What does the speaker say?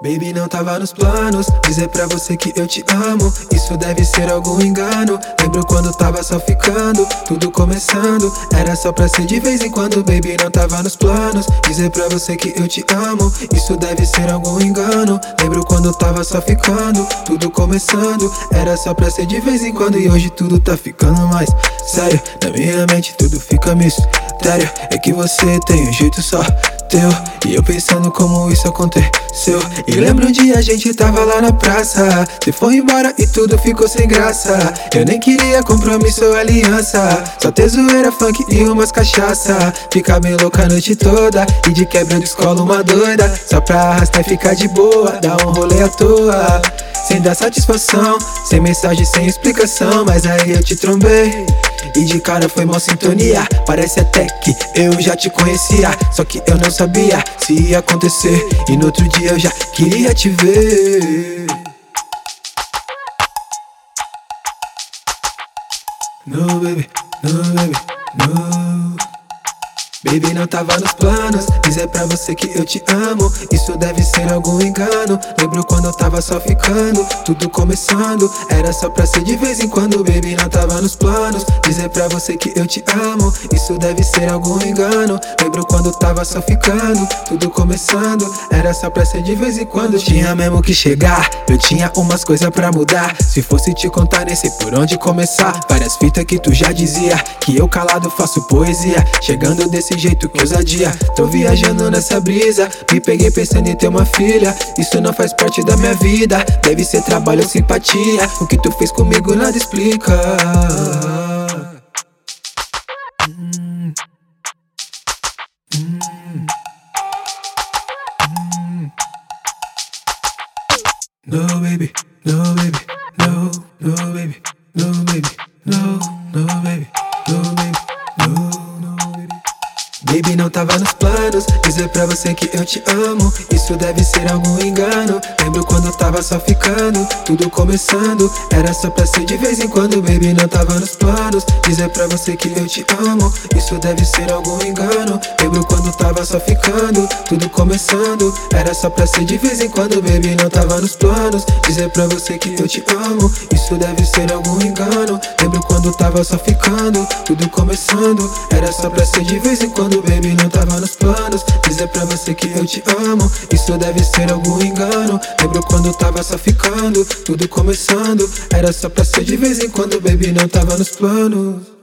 Baby, não tava nos planos dizer pra você que eu te amo. Isso deve ser algum engano. Lembro quando tava só ficando, tudo começando. Era só pra ser de vez em quando. Baby, não tava nos planos dizer pra você que eu te amo. Isso deve ser algum engano. Lembro quando tava só ficando, tudo começando. Era só pra ser de vez em quando. E hoje tudo tá ficando mais sério. Na minha mente tudo fica mistério. É que você tem um jeito só teu, e eu pensando como isso aconteceu. E lembro um dia a gente tava lá na praça, você foi embora e tudo ficou sem graça. Eu nem queria compromisso ou aliança, só ter zoeira, funk e umas cachaça. Ficar bem louca a noite toda e de quebra de escola uma doida, só pra arrastar e ficar de boa, dar um rolê à toa, sem dar satisfação, sem mensagem, sem explicação. Mas aí eu te trombei e de cara foi mó sintonia. Parece até que eu já te conhecia, só que eu não sabia se ia acontecer. E no outro dia eu já queria te ver. No baby, no baby, no. Baby, não tava nos planos dizer pra você que eu te amo. Isso deve ser algum engano. Lembro quando eu tava só ficando, tudo começando. Era só pra ser de vez em quando. Baby, não tava nos planos dizer pra você que eu te amo. Isso deve ser algum engano. Lembro quando tava só ficando, tudo começando. Era só pra ser de vez em quando. Tinha mesmo que chegar, eu tinha umas coisas pra mudar. Se fosse te contar nem sei por onde começar. Várias fitas que tu já dizia, que eu calado faço poesia. Chegando desse jeito que ousadia, tô viajando nessa brisa. Me peguei pensando em ter uma filha, isso não faz parte da minha vida. Deve ser trabalho ou simpatia, o que tu fez comigo nada explica. No baby, no baby, no, no baby, no baby, no, no baby, no baby, no. Baby, não tava nos planos dizer pra você que eu te amo. Isso deve ser algum engano. Lembro quando tava só ficando, tudo começando. Era só pra ser de vez em quando. Baby, não tava nos planos dizer pra você que eu te amo. Isso deve ser algum engano. Lembro quando tava só ficando, tudo começando. Era só pra ser de vez em quando. Baby, não tava nos planos dizer pra você que eu te amo. Isso deve ser algum engano. Lembro quando tava só ficando, tudo começando. Era só pra ser de vez em quando. Baby, não tava nos planos dizer pra você que eu te amo. Isso deve ser algum engano. Lembro quando tava só ficando, tudo começando. Era só pra ser de vez em quando. Baby, não tava nos planos.